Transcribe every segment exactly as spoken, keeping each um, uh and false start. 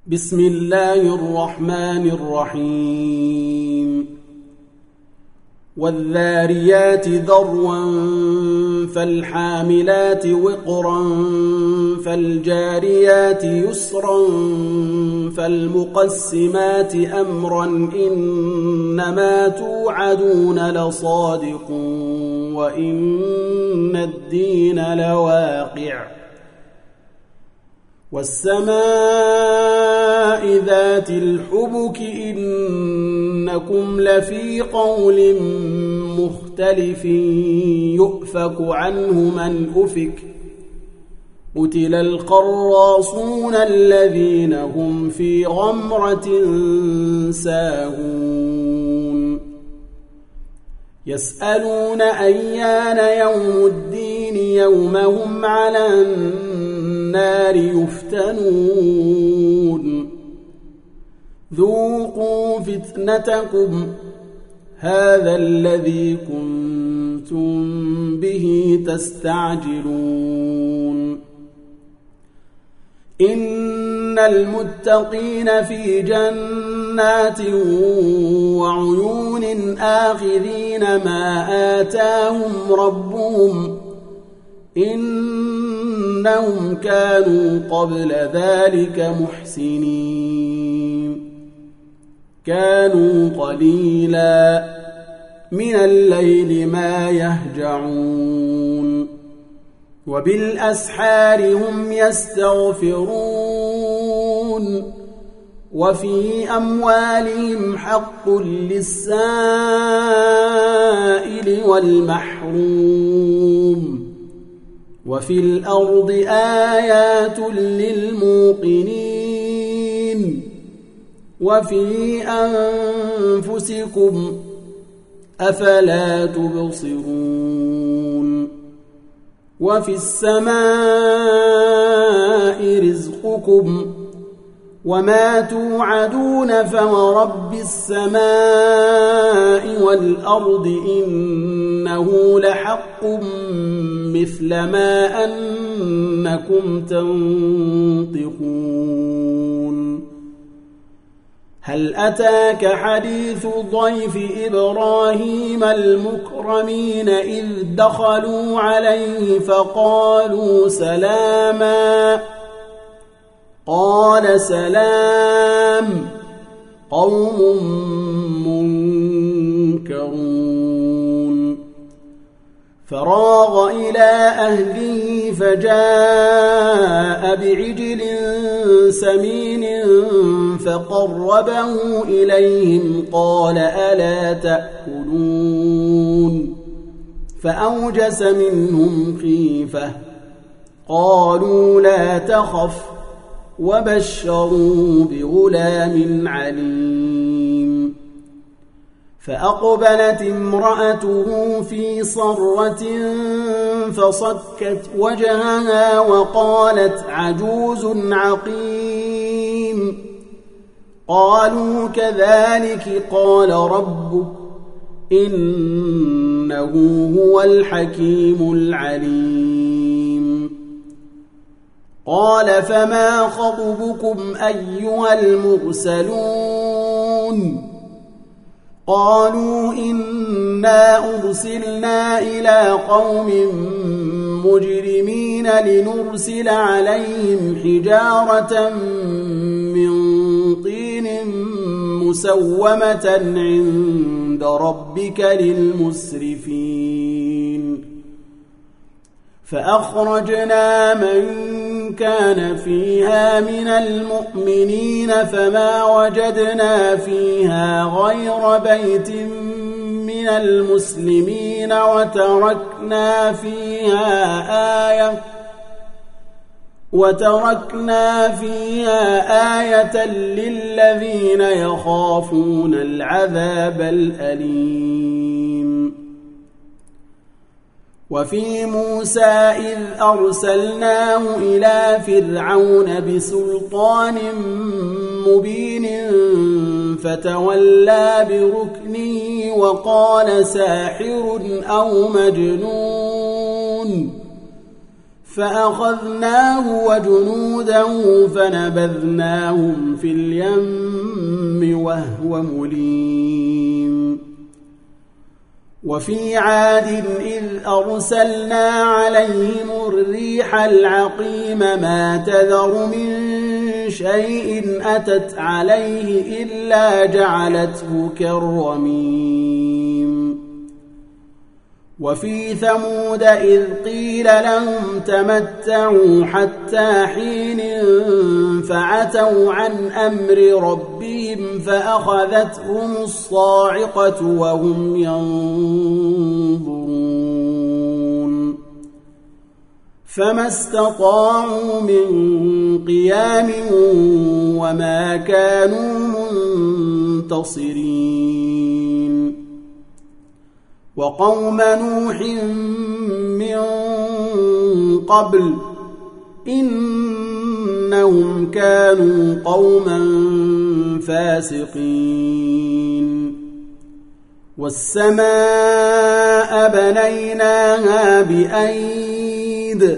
بسم الله الرحمن الرحيم والذاريات ذروا فالحاملات وقرا فالجاريات يسرا فالمقسمات أمرا إنما توعدون لصادق وإن الدين لواقع والسماء ذات الحبك إنكم لفي قول مختلف يؤفك عنه من أفك قتل القراصون الذين هم في غمرة ساهون يسألون أيان يوم الدين يوم هم على النار يفتنون ذوقوا فتنتكم هذا الذي كنتم به تستعجلون إن المتقين في جنات وعيون آخذين ما آتاهم ربهم إنهم كانوا قبل ذلك محسنين كانوا قليلا من الليل ما يهجعون وبالأسحار هم يستغفرون وفي أموالهم حق للسائل والمحروم وفي الأرض آيات للموقنين وفي أنفسكم أفلا تبصرون وفي السماء رزقكم وما توعدون فورب السماء والأرض إنه لحق مثل ما أنكم تنطقون هل أتاك حديث ضيف إبراهيم المكرمين إذ دخلوا عليه فقالوا سلاما قال سلام قوم منكرون فراغ إلى أهله فجاء بعجل سمين فقربه إليهم قال ألا تأكلون فأوجس منهم خيفة قالوا لا تخف وبشروا بغلام عليم فأقبلت امرأته في صرة فصكت وجهها وقالت عجوز عقيم قالوا كذلك قال ربك إنه هو الحكيم العليم قال فما خطبكم أيها المرسلون قالوا إنا أرسلنا إلى قوم مجرمين لنرسل عليهم حجارة من طين مسومة عند ربك للمسرفين فأخرجنا من كان فيها من المؤمنين فما وجدنا فيها غير بيت من المسلمين وتركنا فيها آية وتركنا فيها آية للذين يخافون العذاب الأليم وفي موسى إذ أرسلناه إلى فرعون بسلطان مبين فتولى بركنه وقال ساحر أو مجنون فأخذناه وجنوده فنبذناهم في اليم وهو مليم وفي عاد إذ أرسلنا عليهم الريح العقيم ما تذر من شيء أتت عليه إلا جعلته كالرميم وفي ثمود إذ قيل لهم تمتعوا حتى حين فعتوا عن أمر ربهم فأخذتهم الصاعقة وهم ينظرون فما استطاعوا من قيام وما كانوا منتصرين وقوم نوح من قبل إنهم كانوا قوما فاسقين والسماء بنيناها بأيد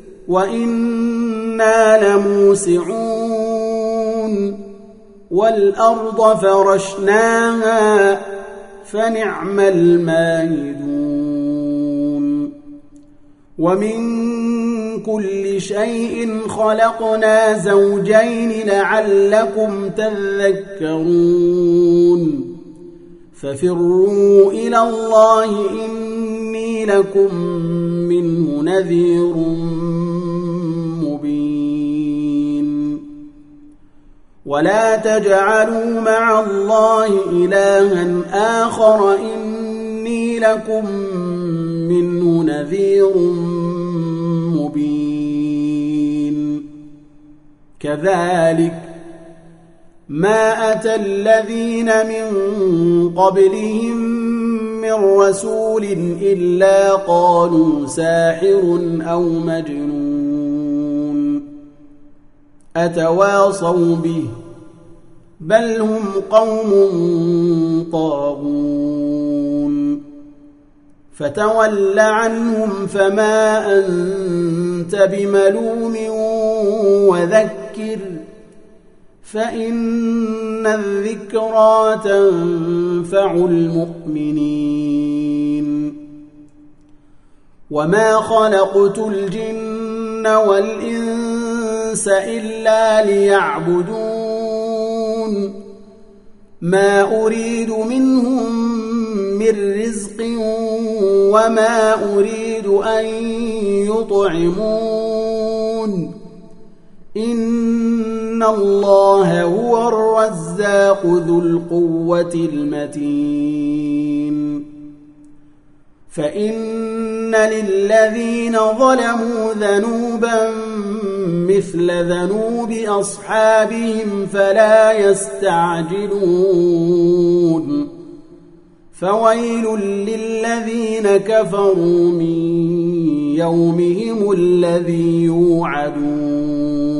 وإنا لموسعون والأرض فرشناها فنعم الماهدون ومن كل شيء خلقنا زوجين لعلكم تذكرون ففروا إلى الله إني لكم منه نذير مبين ولا تجعلوا مع الله إلها آخر إني لكم منه نذير مبين كذلك ما أتى الذين من قبلهم من رسول إلا قالوا ساحر أو مجنون أتواصوا به بل هم قوم طاغون فتول عنهم فما أنت بملوم وذكر فإن الذكرى تنفع المؤمنين وما خلقت الجن والإنس إلا ليعبدون ما أريد منهم من رزق وما أريد أن يطعمون إن الله هو الرزاق ذو القوة المتين فإن للذين ظلموا ذنوبا مثل ذنوب أصحابهم فلا يستعجلون فويل للذين كفروا من يومهم الذي يوعدون